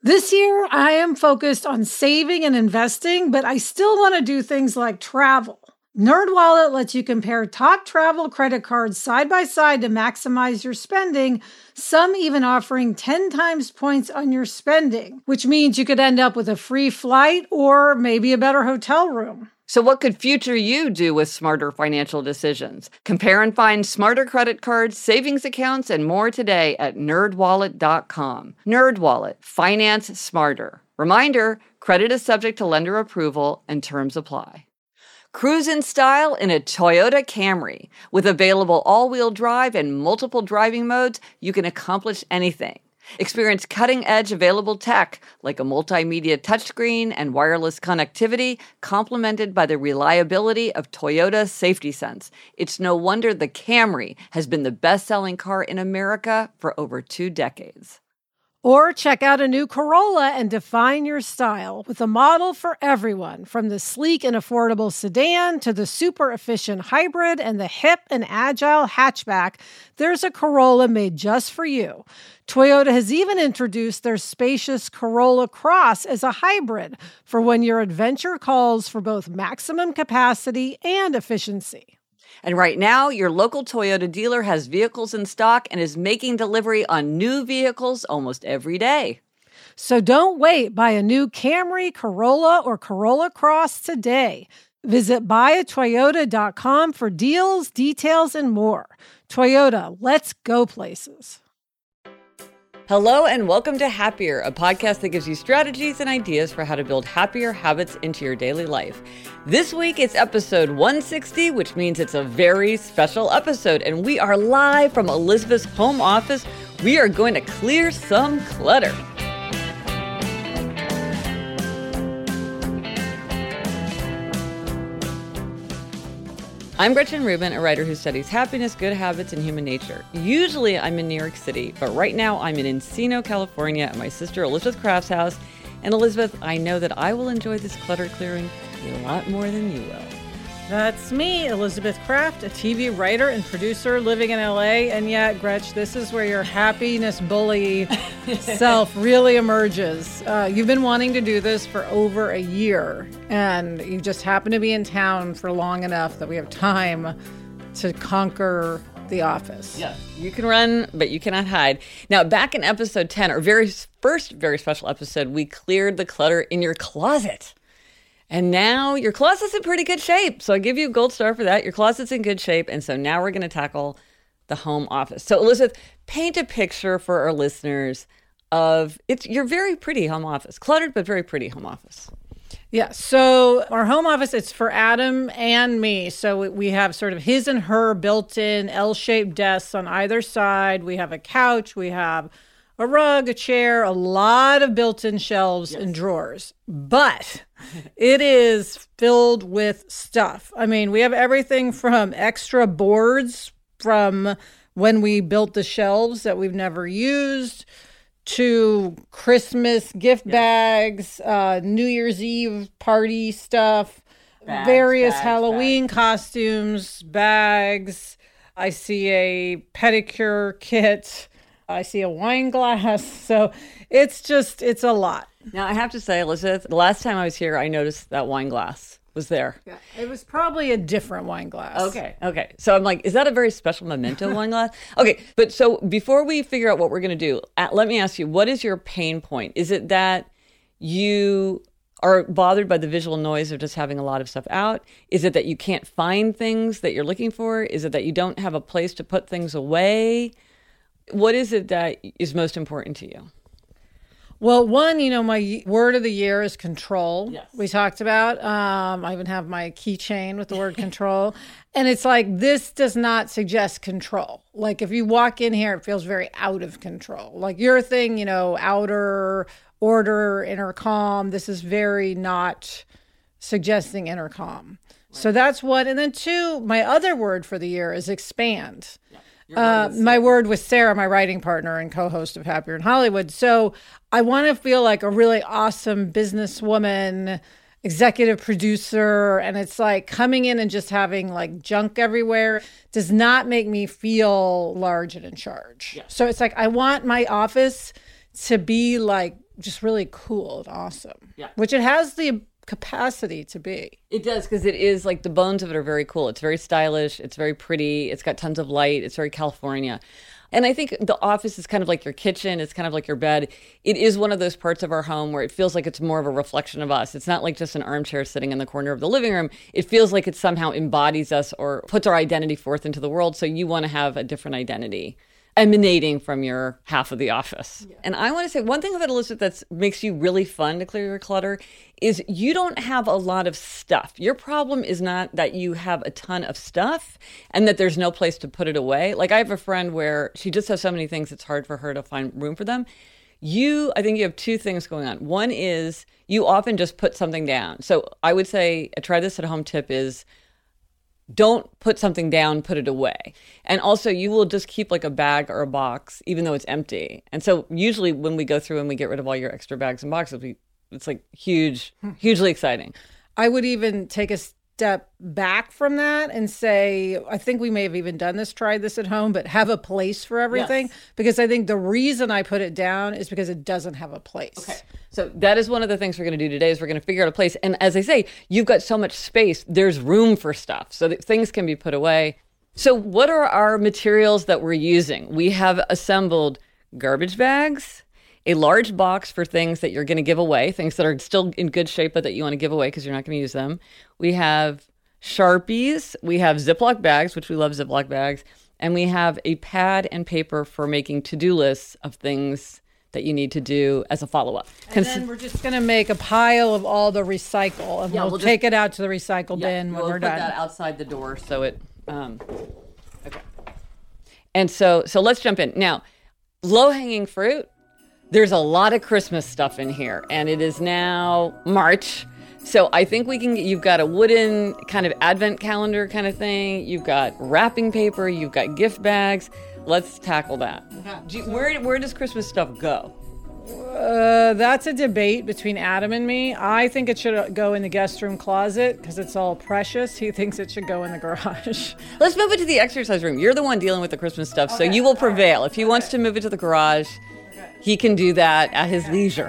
This year, I am focused on saving and investing, but I still want to do things like travel. NerdWallet lets you compare top travel credit cards side by side to maximize your spending, some even offering 10 times points on your spending, which means you could end up with a free flight or maybe a better hotel room. So what could future you do with smarter financial decisions? Compare and find smarter credit cards, savings accounts, and more today at nerdwallet.com. NerdWallet. Finance smarter. Reminder, credit is subject to lender approval and terms apply. Cruise in style in a Toyota Camry. With available all-wheel drive and multiple driving modes, you can accomplish anything. Experience cutting-edge available tech like a multimedia touchscreen and wireless connectivity, complemented by the reliability of Toyota Safety Sense. It's no wonder the Camry has been the best-selling car in America for over 2 decades. Or check out a new Corolla and define your style with a model for everyone, from the sleek and affordable sedan to the super efficient hybrid and the hip and agile hatchback. There's a Corolla made just for you. Toyota has even introduced their spacious Corolla Cross as a hybrid for when your adventure calls for both maximum capacity and efficiency. And right now, your local Toyota dealer has vehicles in stock and is making delivery on new vehicles almost every day. So don't wait. Buy a new Camry, Corolla, or Corolla Cross today. Visit buyatoyota.com for deals, details, and more. Toyota, let's go places. Hello and welcome to Happier, a podcast that gives you strategies and ideas for how to build happier habits into your daily life. This week it's episode 160, which means it's a very special episode, and we are live from Elizabeth's home office. We are going to clear some clutter. I'm Gretchen Rubin, a writer who studies happiness, good habits, and human nature. Usually I'm in New York City, but right now I'm in Encino, California at my sister Elizabeth Craft's house. And Elizabeth, I know that I will enjoy this clutter clearing a lot more than you will. That's me, Elizabeth Craft, a TV writer and producer living in LA. And yet, Gretch, this is where your happiness bully self really emerges. You've been wanting to do this for over a year, and you just happen to be in town for long enough that we have time to conquer the office. Yes, you can run, but you cannot hide. Now, back in episode 10, our very first very special episode, we cleared the clutter in your closet. And now your closet's in pretty good shape. So I give you a gold star for that. Your closet's in good shape. And so now we're going to tackle the home office. So Elizabeth, paint a picture for our listeners of your very pretty home office. Cluttered, but very pretty home office. Yeah. So our home office, it's for Adam and me. So we have sort of his and her built-in L-shaped desks on either side. We have a couch. We have a rug, a chair, a lot of built-in shelves and drawers. But it is filled with stuff. I mean, we have everything from extra boards from when we built the shelves that we've never used to Christmas gift bags, New Year's Eve party stuff, various Halloween costumes, bags. I see a pedicure kit. I see a wine glass. So it's a lot. Now, I have to say, Elizabeth, the last time I was here, I noticed that wine glass was there. Yeah, it was probably a different wine glass. Okay. So I'm like, is that a very special memento wine glass? Okay, but so before we figure out what we're going to do, let me ask you, what is your pain point? Is it that you are bothered by the visual noise of just having a lot of stuff out? Is it that you can't find things that you're looking for? Is it that you don't have a place to put things away? What is it that is most important to you? Well, one, my word of the year is control. Yes. We talked about. I even have my keychain with the word control. And it's like, this does not suggest control. Like, if you walk in here, it feels very out of control. Like your thing, outer, order, inner calm. This is very not suggesting inner calm. Right. So that's one. And then two, my other word for the year is expand. Yeah. My word with Sarah, my writing partner and co-host of Happier in Hollywood. So I want to feel like a really awesome businesswoman, executive producer. And it's like coming in and just having like junk everywhere does not make me feel large and in charge. Yeah. So it's like, I want my office to be like just really cool and awesome. Yeah. Which it has the capacity to be. It does, because it is like the bones of it are very cool. It's very stylish. It's very pretty. It's got tons of light. It's very California. And I think the office is kind of like your kitchen. It's kind of like your bed. It is one of those parts of our home where it feels like it's more of a reflection of us. It's not like just an armchair sitting in the corner of the living room. It feels like it somehow embodies us or puts our identity forth into the world. So you want to have a different identity emanating from your half of the office. Yeah. And I want to say one thing about Elizabeth that makes you really fun to clear your clutter is you don't have a lot of stuff. Your problem is not that you have a ton of stuff and that there's no place to put it away. Like I have a friend where she just has so many things it's hard for her to find room for them. I think you have two things going on. One is you often just put something down. So I would say a try this at home tip is don't put something down, put it away. And also you will just keep like a bag or a box, even though it's empty. And so usually when we go through and we get rid of all your extra bags and boxes, it's like hugely exciting. I would even take a step back from that and say, I think we may have even tried this at home, but have a place for everything. Yes. Because I think the reason I put it down is because it doesn't have a place. Okay. So that is one of the things we're going to do today is we're going to figure out a place. And as I say, you've got so much space, there's room for stuff so that things can be put away. So what are our materials that we're using? We have assembled garbage bags, a large box for things that you're going to give away, things that are still in good shape but that you want to give away because you're not going to use them. We have Sharpies. We have Ziploc bags, which we love Ziploc bags. And we have a pad and paper for making to-do lists of things that you need to do as a follow-up. And then we're just going to make a pile of all the recycle, and we'll take it out to the recycle bin when we're done. We'll put that outside the door so it, okay. And so let's jump in. Now, low-hanging fruit, there's a lot of Christmas stuff in here, and it is now March. So I think you've got a wooden kind of advent calendar kind of thing. You've got wrapping paper. You've got gift bags. Let's tackle that. Where does Christmas stuff go? That's a debate between Adam and me. I think it should go in the guest room closet because it's all precious. He thinks it should go in the garage. Let's move it to the exercise room. You're the one dealing with the Christmas stuff, so you will prevail. If he wants to move it to the garage, he can do that at his leisure.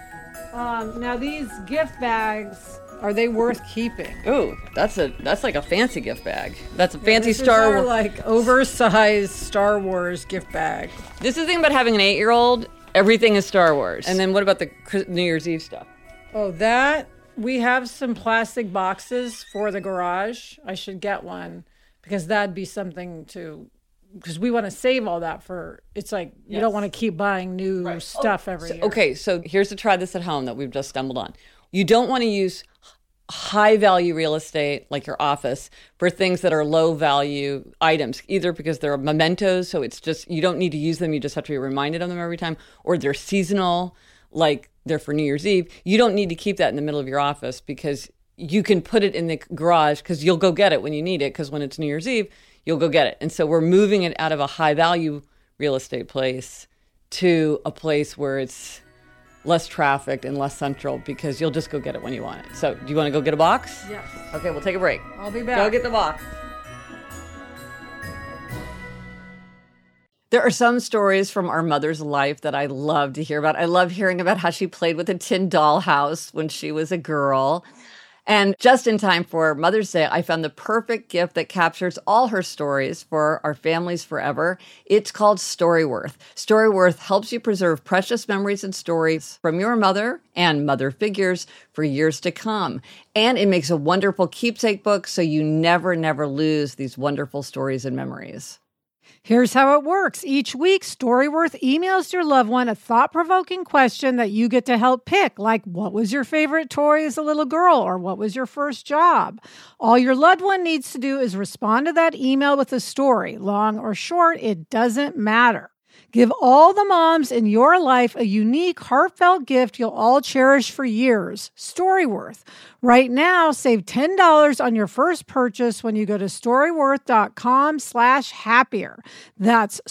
All right. Now these gift bags, are they worth keeping? Ooh, that's like a fancy gift bag. That's a fancy Star Wars, like oversized Star Wars gift bag. This is the thing about having an 8-year-old. Everything is Star Wars. And then what about the New Year's Eve stuff? Oh, we have some plastic boxes for the garage. I should get one because that'd be something because we want to save all that it's like you don't want to keep buying new stuff every year. Okay, so here's to try this at home that we've just stumbled on. You don't want to use high value real estate like your office for things that are low value items, either because they're mementos, so it's just you don't need to use them, you just have to be reminded of them every time, or they're seasonal, like they're for New Year's Eve. You don't need to keep that in the middle of your office because you can put it in the garage because you'll go get it when you need it, because when it's New Year's Eve, you'll go get it. And so we're moving it out of a high value real estate place to a place where it's less trafficked and less central because you'll just go get it when you want it. So do you want to go get a box? Yes. Okay, we'll take a break. I'll be back. Go get the box. There are some stories from our mother's life that I love to hear about. I love hearing about how she played with a tin dollhouse when she was a girl. And just in time for Mother's Day, I found the perfect gift that captures all her stories for our families forever. It's called Storyworth. Storyworth helps you preserve precious memories and stories from your mother and mother figures for years to come. And it makes a wonderful keepsake book so you never lose these wonderful stories and memories. Here's how it works. Each week, Storyworth emails your loved one a thought-provoking question that you get to help pick, like what was your favorite toy as a little girl, or what was your first job? All your loved one needs to do is respond to that email with a story. Long or short, it doesn't matter. Give all the moms in your life a unique, heartfelt gift you'll all cherish for years. Storyworth. Right now, save $10 on your first purchase when you go to storyworth.com/happier. That's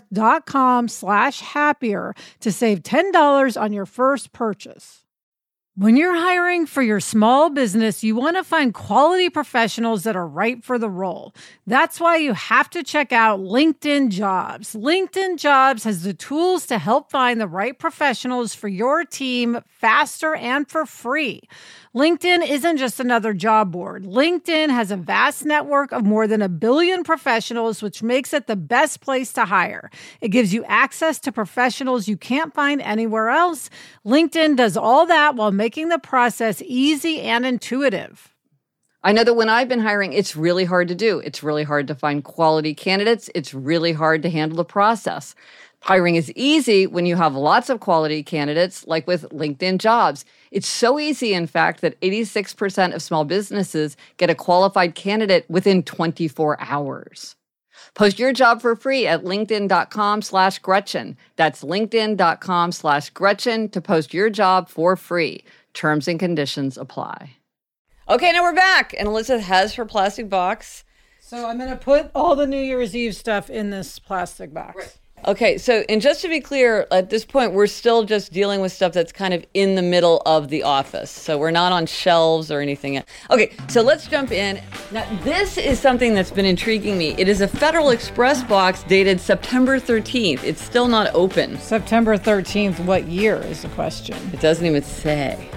storyworth.com/happier to save $10 on your first purchase. When you're hiring for your small business, you want to find quality professionals that are right for the role. That's why you have to check out LinkedIn Jobs. LinkedIn Jobs has the tools to help find the right professionals for your team faster and for free. LinkedIn isn't just another job board. LinkedIn has a vast network of more than 1 billion professionals, which makes it the best place to hire. It gives you access to professionals you can't find anywhere else. LinkedIn does all that while making the process easy and intuitive. I know that when I've been hiring, it's really hard to do. It's really hard to find quality candidates. It's really hard to handle the process. Hiring is easy when you have lots of quality candidates, like with LinkedIn Jobs. It's so easy, in fact, that 86% of small businesses get a qualified candidate within 24 hours. Post your job for free at linkedin.com/Gretchen. That's linkedin.com/Gretchen to post your job for free. Terms and conditions apply. Okay, now we're back, and Elizabeth has her plastic box. So I'm going to put all the New Year's Eve stuff in this plastic box. Right. Okay, so, and just to be clear, at this point, we're still just dealing with stuff that's kind of in the middle of the office. So we're not on shelves or anything. Okay, so let's jump in. Now, this is something that's been intriguing me. It is a Federal Express box dated September 13th. It's still not open. September 13th, what year is the question? It doesn't even say.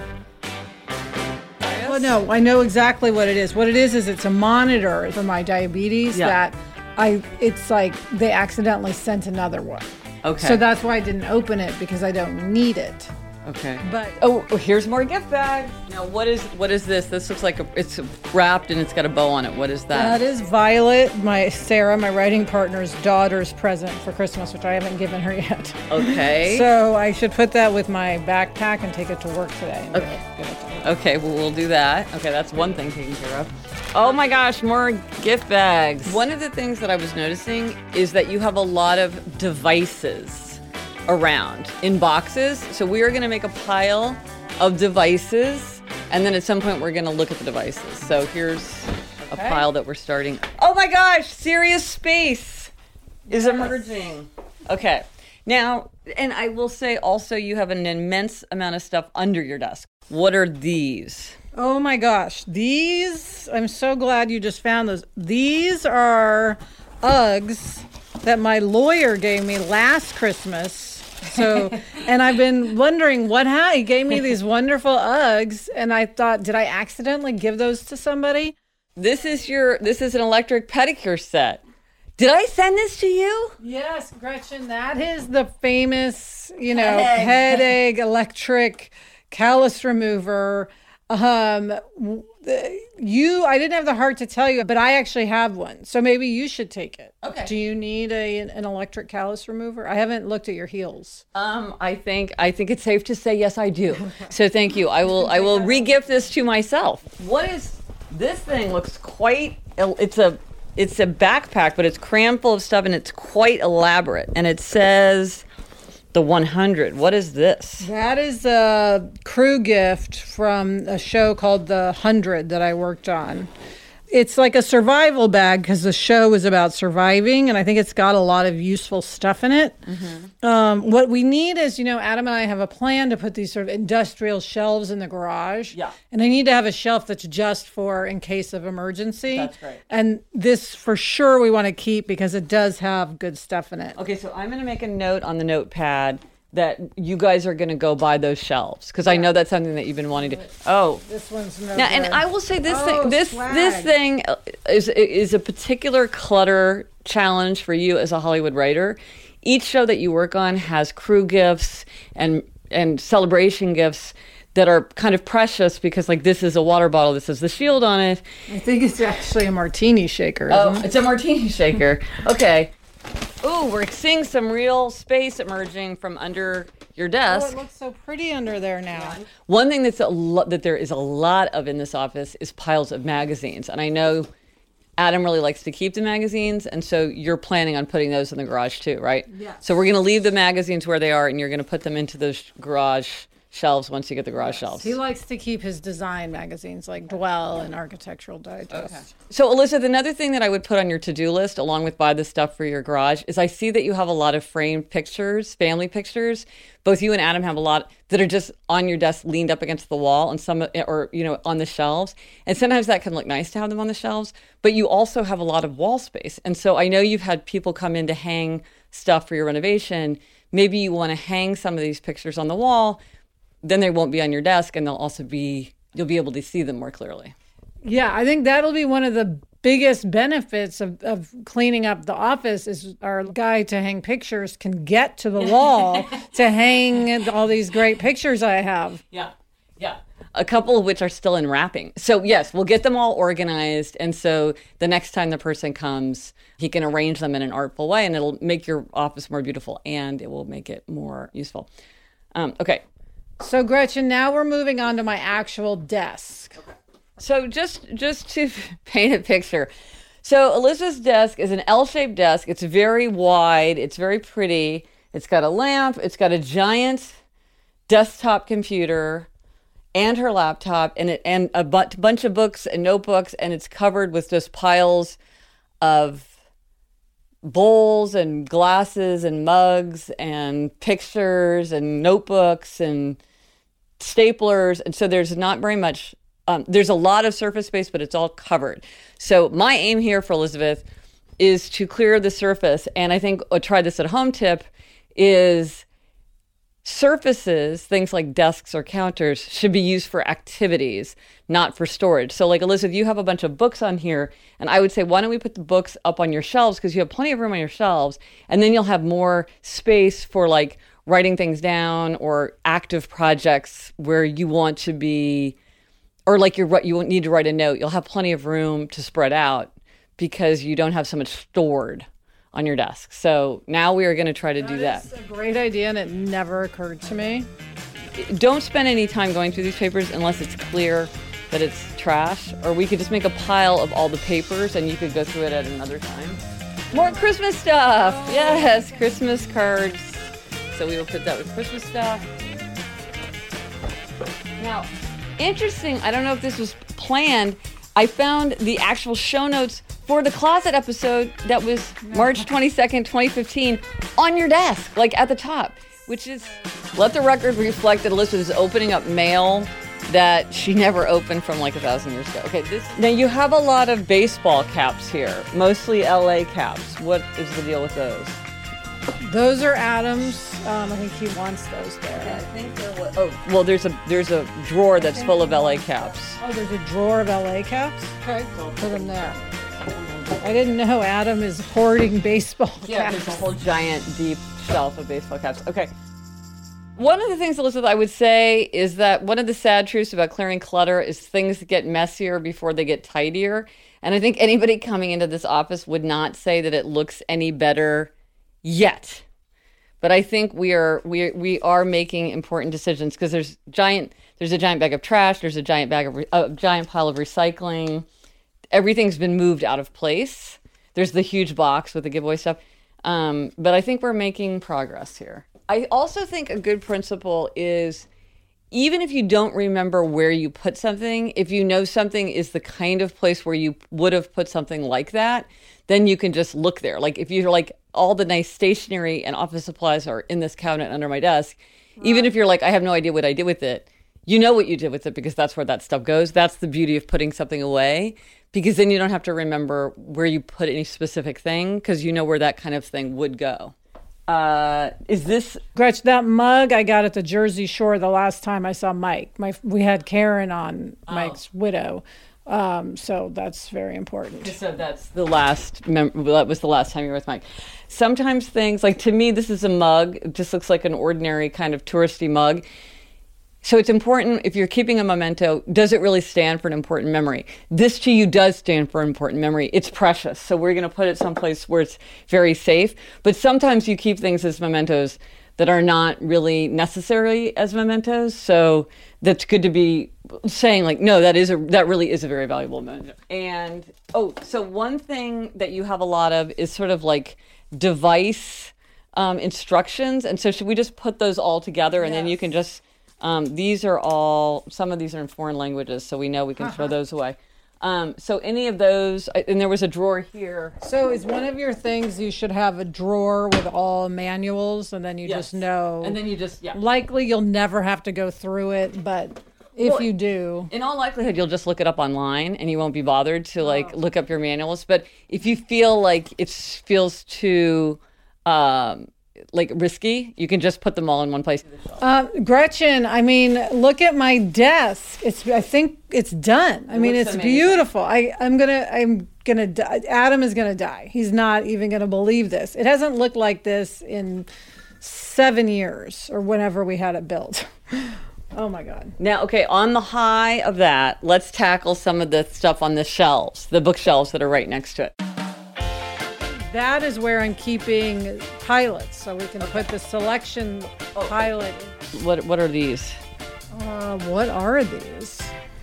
Well, no, I know exactly what it is. What it is it's a monitor for my diabetes that it's like they accidentally sent another one. Okay. So that's why I didn't open it, because I don't need it. Okay. But oh, here's more gift bags. Now, what is this? This looks like it's wrapped and it's got a bow on it. What is that? That is Violet, Sarah, my writing partner's daughter's present for Christmas, which I haven't given her yet. Okay. So I should put that with my backpack and take it to work today. Okay. Okay, well, we'll do that. Okay, that's one thing taken care of. Oh my gosh, more gift bags. One of the things that I was noticing is that you have a lot of devices around in boxes. So we are going to make a pile of devices, and then at some point we're going to look at the devices. So here's a pile that we're starting. Oh my gosh, Serious Space is emerging. Okay. Now, and I will say also you have an immense amount of stuff under your desk. What are these? Oh my gosh. These, I'm so glad you just found those. These are Uggs that my lawyer gave me last Christmas. So, and I've been wondering he gave me these wonderful Uggs, and I thought, did I accidentally give those to somebody? This is an electric pedicure set. Did I send this to you? Yes, Gretchen, that is the famous, headache electric callus remover. I didn't have the heart to tell you, but I actually have one. So maybe you should take it. Okay. Do you need an electric callus remover? I haven't looked at your heels. I think it's safe to say yes, I do. So thank you. I will re-gift this to myself. What is this thing? Looks quite. It's a backpack, but it's crammed full of stuff, and it's quite elaborate. And it says the 100. What is this? That is a crew gift from a show called The 100 that I worked on. It's like a survival bag because the show is about surviving, and I think it's got a lot of useful stuff in it. Mm-hmm. What we need is, Adam and I have a plan to put these sort of industrial shelves in the garage. Yeah. And I need to have a shelf that's just for in case of emergency. That's great. And this, for sure, we want to keep because it does have good stuff in it. Okay, so I'm going to make a note on the notepad that you guys are going to go buy those shelves because I know that's something that you've been wanting to. Oh, this one's no now, good. And I will say this thing is a particular clutter challenge for you as a Hollywood writer. Each show that you work on has crew gifts and celebration gifts that are kind of precious because, like, this is a water bottle. This has the shield on it. I think it's actually a martini shaker. Isn't it? It's a martini shaker. Okay. Ooh, we're seeing some real space emerging from under your desk. Oh, it looks so pretty under there now. Yeah. One thing that there is a lot of in this office is piles of magazines. And I know Adam really likes to keep the magazines, and so you're planning on putting those in the garage too, right? Yeah. So we're going to leave the magazines where they are, and you're going to put them into the garage shelves once you get the garage shelves. He likes to keep his design magazines like Dwell and Architectural Digest. Okay. So, Elizabeth, another thing that I would put on your to-do list, along with buy the stuff for your garage, is I see that you have a lot of framed pictures, family pictures. Both you and Adam have a lot that are just on your desk, leaned up against the wall, and some, or on the shelves. And sometimes that can look nice to have them on the shelves, but you also have a lot of wall space. And so I know you've had people come in to hang stuff for your renovation. Maybe you want to hang some of these pictures on the wall. Then they won't be on your desk, and you'll be able to see them more clearly. Yeah, I think that'll be one of the biggest benefits of cleaning up the office is our guy to hang pictures can get to the wall to hang all these great pictures I have. Yeah. A couple of which are still in wrapping. So yes, we'll get them all organized. And so the next time the person comes, he can arrange them in an artful way, and it'll make your office more beautiful, and it will make it more useful. Okay. So Gretchen, now we're moving on to my actual desk. Okay. So just to paint a picture. So Elizabeth's desk is an L-shaped desk. It's very wide. It's very pretty. It's got a lamp. It's got a giant desktop computer and her laptop and a bunch of books and notebooks. And it's covered with just piles of bowls and glasses and mugs and pictures and notebooks and staplers. And so there's not very much, there's a lot of surface space, but it's all covered. So my aim here for Elizabeth is to clear the surface. And I think a try this at home tip is surfaces, things like desks or counters, should be used for activities, not for storage. So like Elizabeth, you have a bunch of books on here, and I would say, why don't we put the books up on your shelves, because you have plenty of room on your shelves, and then you'll have more space for like writing things down or active projects where you want to be, or like you need to write a note. You'll have plenty of room to spread out because you don't have so much stored on your desk. So now we are going to try to do that. That's a great idea, and it never occurred to me. Don't spend any time going through these papers unless it's clear that it's trash, or we could just make a pile of all the papers and you could go through it at another time. More Christmas stuff. Oh. Yes, Christmas cards. So we will put that with Christmas stuff. Now, interesting, I don't know if this was planned, I found the actual show notes for the closet episode that was March 22nd, 2015, on your desk, like at the top, which is, let the record reflect that Elizabeth is opening up mail that she never opened from like 1,000 years ago. Okay, now you have a lot of baseball caps here, mostly LA caps. What is the deal with those? Those are Adam's. I think he wants those there. Yeah, I think they're what? Oh, well, there's a drawer that's full of LA caps. Oh, there's a drawer of LA caps? Okay, so I'll put them there. I didn't know Adam is hoarding baseball caps. Yeah, there's a whole giant, deep shelf of baseball caps. Okay. One of the things, Elizabeth, I would say is that one of the sad truths about clearing clutter is things get messier before they get tidier. And I think anybody coming into this office would not say that it looks any better yet. But I think we are making important decisions because there's a giant bag of trash, there's a giant pile of recycling. Everything's been moved out of place. There's the huge box with the giveaway stuff. But I think we're making progress here. I also think a good principle is, even if you don't remember where you put something, if you know something is the kind of place where you would have put something like that, then you can just look there. Like if you're like, all the nice stationery and office supplies are in this cabinet under my desk, right. Even if you're like, I have no idea what I did with it, you know what you did with it because that's where that stuff goes. That's the beauty of putting something away, because then you don't have to remember where you put any specific thing because you know where that kind of thing would go. Is this... Gretch, that mug I got at the Jersey Shore the last time I saw Mike. We had Karen on, Mike's widow. So that's very important. So that's the last, that was the last time you were with Mike. Sometimes things, like to me, this is a mug. It just looks like an ordinary kind of touristy mug. So it's important, if you're keeping a memento, does it really stand for an important memory? This to you does stand for an important memory. It's precious. So we're going to put it someplace where it's very safe. But sometimes you keep things as mementos that are not really necessary as mementos. So that's good to be saying like, no, that really is a very valuable memento. And, so one thing that you have a lot of is sort of like device instructions. And so should we just put those all together and then you can just These are all, some of these are in foreign languages, so we know we can throw those away. So any of those, and there was a drawer here. So is one of your things you should have a drawer with all manuals, and then you just know. And then you just, Likely you'll never have to go through it, but if you do. In all likelihood, you'll just look it up online and you won't be bothered to look up your manuals. But if you feel like it feels too risky, you can just put them all in one place. Gretchen, I mean, look at my desk. I think it's done. I mean, it's amazing. Beautiful. I'm gonna die. Adam is gonna die. He's not even gonna believe this. It hasn't looked like this in 7 years or whenever we had it built. Oh my God. Now, okay, on the high of that, let's tackle some of the stuff on the shelves, the bookshelves that are right next to it. That is where I'm keeping pilots, so we can put the selection pilot. What are these? What are these?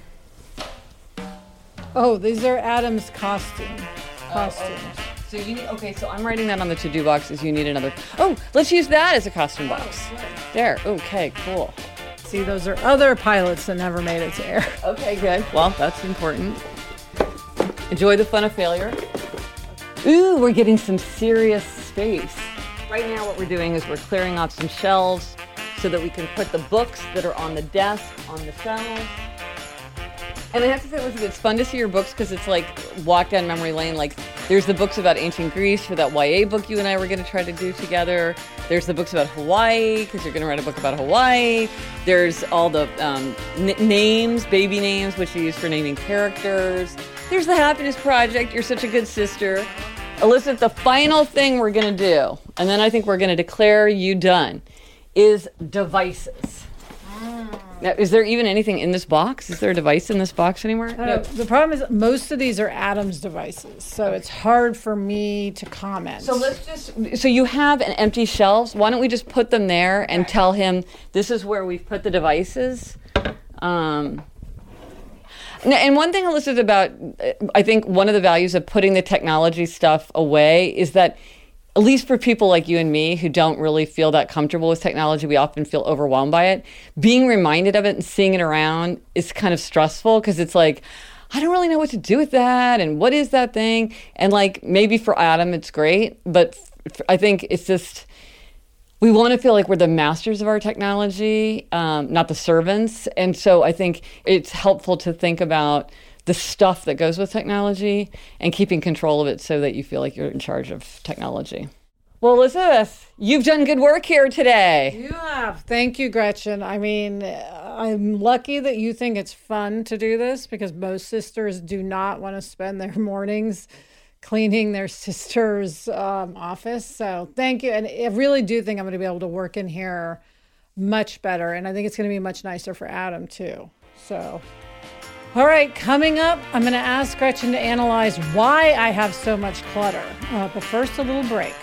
Oh, these are Adam's costumes. Okay. So you need, so I'm writing that on the to-do boxes. You need another. Oh, let's use that as a costume box. There. Okay, cool. See, those are other pilots that never made it to air. Okay, good. Well, that's important. Enjoy the fun of failure. Ooh, we're getting some serious space. Right now what we're doing is we're clearing off some shelves so that we can put the books that are on the desk on the shelves. And I have to say, Elizabeth, it's fun to see your books because it's like walk down memory lane. Like there's the books about ancient Greece for that YA book you and I were going to try to do together. There's the books about Hawaii because you're going to write a book about Hawaii. There's all the names, baby names, which you use for naming characters. There's the Happiness Project. You're such a good sister. Elizabeth, the final thing we're going to do, and then I think we're going to declare you done, is devices. Now, is there even anything in this box? Is there a device in this box anymore? No. The problem is most of these are Adam's devices, so it's hard for me to comment. So you have an empty shelves. Why don't we just put them there and tell him this is where we've put the devices? And one thing, Elizabeth, about, I think one of the values of putting the technology stuff away is that, at least for people like you and me who don't really feel that comfortable with technology, we often feel overwhelmed by it. Being reminded of it and seeing it around is kind of stressful because it's like, I don't really know what to do with that. And what is that thing? And like, maybe for Adam, it's great. But I think it's just, we want to feel like we're the masters of our technology, not the servants. And so I think it's helpful to think about the stuff that goes with technology and keeping control of it so that you feel like you're in charge of technology. Well, Elizabeth, you've done good work here today. You have. Thank you, Gretchen. I mean, I'm lucky that you think it's fun to do this because most sisters do not want to spend their mornings cleaning their sister's office. So thank you. And I really do think I'm going to be able to work in here much better. And I think it's going to be much nicer for Adam, too. So, all right, coming up, I'm going to ask Gretchen to analyze why I have so much clutter. But first, a little break.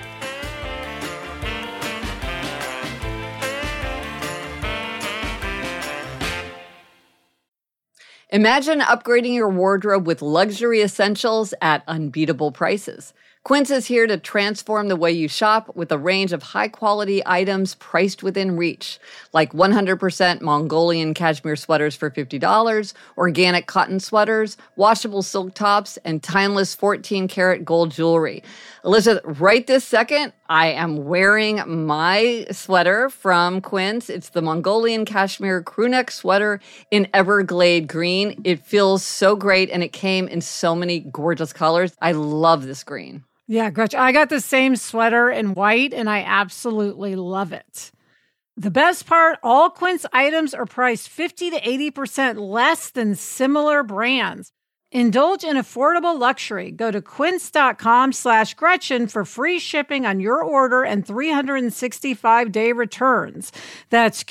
Imagine upgrading your wardrobe with luxury essentials at unbeatable prices. Quince is here to transform the way you shop with a range of high-quality items priced within reach, like 100% Mongolian cashmere sweaters for $50, organic cotton sweaters, washable silk tops, and timeless 14-karat gold jewelry. Elizabeth, right this second, I am wearing my sweater from Quince. It's the Mongolian cashmere crewneck sweater in Everglade green. It feels so great, and it came in so many gorgeous colors. I love this green. Yeah, Gretchen, I got the same sweater in white, and I absolutely love it. The best part, all Quince items are priced 50 to 80% less than similar brands. Indulge in affordable luxury. Go to quince.com/Gretchen for free shipping on your order and 365-day returns. That's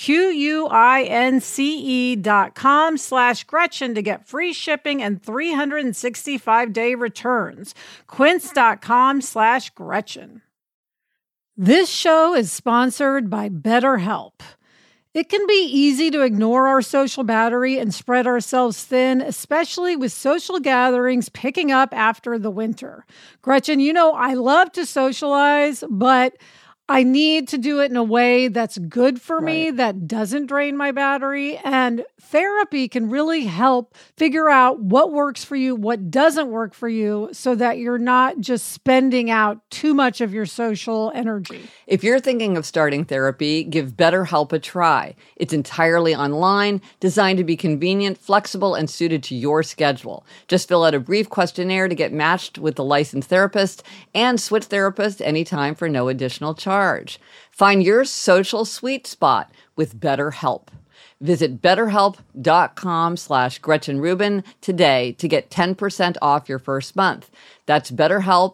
QUINCE.com/Gretchen to get free shipping and 365-day returns. Quince.com/Gretchen. This show is sponsored by BetterHelp. It can be easy to ignore our social battery and spread ourselves thin, especially with social gatherings picking up after the winter. Gretchen, you know I love to socialize, but I need to do it in a way that's good for me, that doesn't drain my battery. And therapy can really help figure out what works for you, what doesn't work for you, so that you're not just spending out too much of your social energy. If you're thinking of starting therapy, give BetterHelp a try. It's entirely online, designed to be convenient, flexible, and suited to your schedule. Just fill out a brief questionnaire to get matched with the licensed therapist and switch therapists anytime for no additional charge. Find your social sweet spot with BetterHelp. Visit BetterHelp.com/Gretchen Rubin today to get 10% off your first month. That's BetterHelp,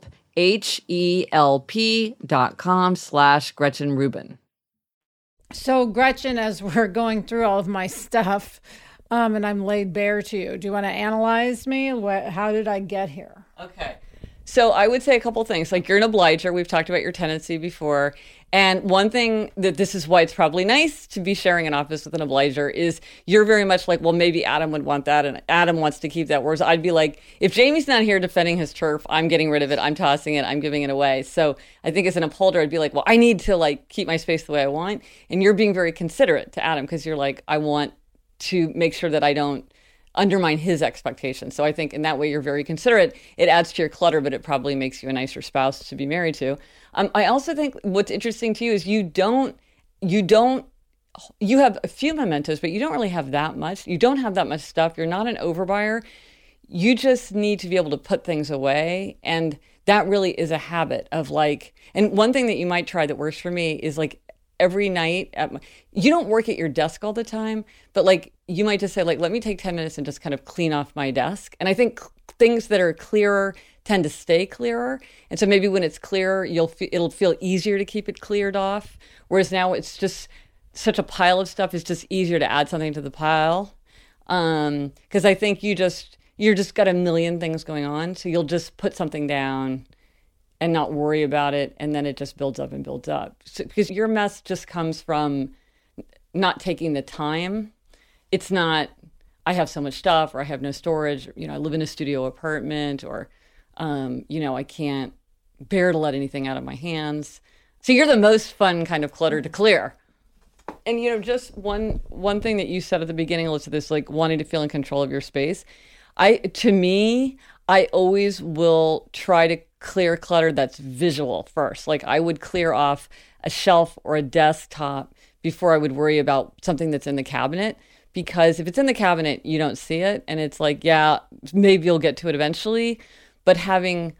HELP.com/Gretchen Rubin. So, Gretchen, as we're going through all of my stuff, and I'm laid bare to you, do you want to analyze me? How did I get here? Okay. So I would say a couple things. Like, you're an obliger. We've talked about your tendency before. And one thing that this is why it's probably nice to be sharing an office with an obliger is you're very much like, well, maybe Adam would want that, and Adam wants to keep that. Whereas I'd be like, if Jamie's not here defending his turf, I'm getting rid of it, I'm tossing it, I'm giving it away. So I think as an upholder, I'd be like, well, I need to like keep my space the way I want. And you're being very considerate to Adam because you're like, I want to make sure that I don't undermine his expectations. So I think in that way, you're very considerate. It adds to your clutter, but it probably makes you a nicer spouse to be married to. I also think what's interesting to you is you have a few mementos, but you don't really have that much. You don't have that much stuff. You're not an overbuyer. You just need to be able to put things away. And that really is a habit of like, and one thing that you might try that works for me is like, every night, you don't work at your desk all the time, but like you might just say like, let me take 10 minutes and just kind of clean off my desk. And I think things that are clearer tend to stay clearer. And so maybe when it's clearer, it'll feel easier to keep it cleared off. Whereas now it's just such a pile of stuff, it's just easier to add something to the pile. Because I think you're just got a million things going on. So you'll just put something down and not worry about it, and then it just builds up and builds up. So, because your mess just comes from not taking the time. It's not, I have so much stuff, or I have no storage, I live in a studio apartment, or, I can't bear to let anything out of my hands. So you're the most fun kind of clutter to clear. And, just one thing that you said at the beginning, Elizabeth, like wanting to feel in control of your space. I always will try to clear clutter that's visual first. Like I would clear off a shelf or a desktop before I would worry about something that's in the cabinet. Because if it's in the cabinet, you don't see it. And it's like, yeah, maybe you'll get to it eventually. But having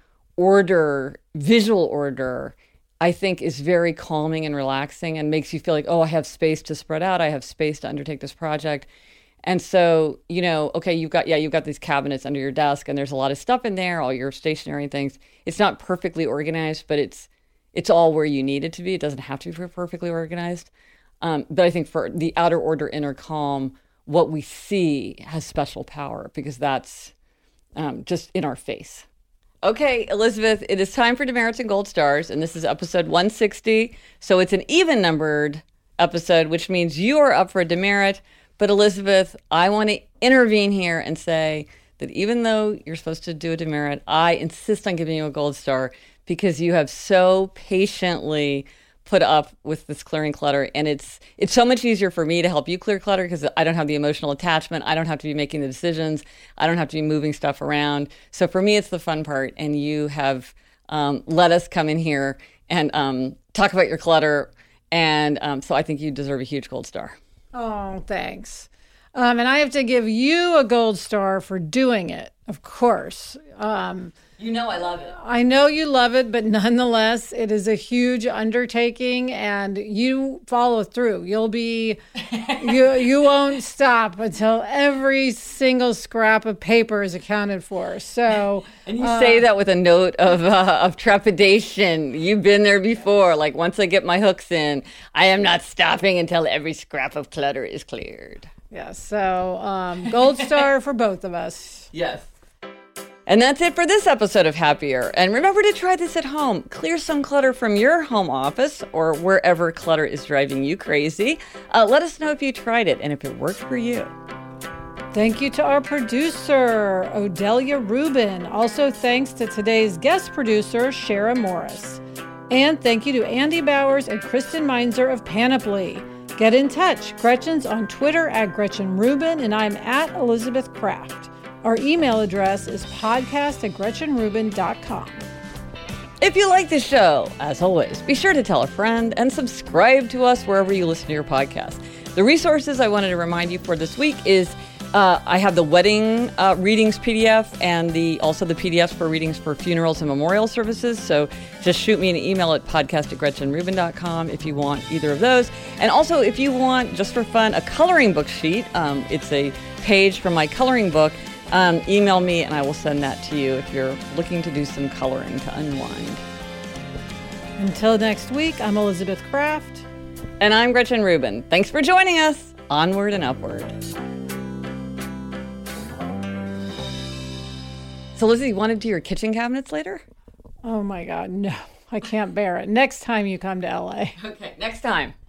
visual order, I think is very calming and relaxing and makes you feel like, oh, I have space to spread out. I have space to undertake this project. And so, okay, you've got these cabinets under your desk and there's a lot of stuff in there, all your stationery things. It's not perfectly organized, but it's all where you need it to be. It doesn't have to be perfectly organized. But I think for the outer order, inner calm, what we see has special power because that's just in our face. Okay, Elizabeth, it is time for Demerits and Gold Stars, and this is episode 160. So it's an even-numbered episode, which means you are up for a demerit. But Elizabeth, I want to intervene here and say that even though you're supposed to do a demerit, I insist on giving you a gold star because you have so patiently put up with this clearing clutter. And it's so much easier for me to help you clear clutter because I don't have the emotional attachment. I don't have to be making the decisions. I don't have to be moving stuff around. So for me, it's the fun part. And you have let us come in here and talk about your clutter. And so I think you deserve a huge gold star. Oh, thanks. And I have to give you a gold star for doing it, of course. I love it. I know you love it, but nonetheless, it is a huge undertaking and you follow through. You won't stop until every single scrap of paper is accounted for. So, and you say that with a note of trepidation. You've been there before. Like once I get my hooks in, I am not stopping until every scrap of clutter is cleared. Yes. So, gold star for both of us. Yes. And that's it for this episode of Happier. And remember to try this at home. Clear some clutter from your home office or wherever clutter is driving you crazy. Let us know if you tried it and if it worked for you. Thank you to our producer, Odelia Rubin. Also thanks to today's guest producer, Shara Morris. And thank you to Andy Bowers and Kristen Meinzer of Panoply. Get in touch. Gretchen's on Twitter at Gretchen Rubin, and I'm at Elizabeth Kraft. Our email address is podcast@GretchenRubin.com. If you like the show, as always, be sure to tell a friend and subscribe to us wherever you listen to your podcast. The resources I wanted to remind you for this week is I have the wedding readings PDF and also the PDFs for readings for funerals and memorial services. So just shoot me an email at podcast@GretchenRubin.com if you want either of those. And also, if you want, just for fun, a coloring book sheet, it's a page from my coloring book. Email me and I will send that to you if you're looking to do some coloring to unwind. Until next week, I'm Elizabeth Kraft. And I'm Gretchen Rubin. Thanks for joining us. Onward and upward. So, Lizzie, you want to do your kitchen cabinets later? Oh, my God. No, I can't bear it. Next time you come to LA. Okay, next time.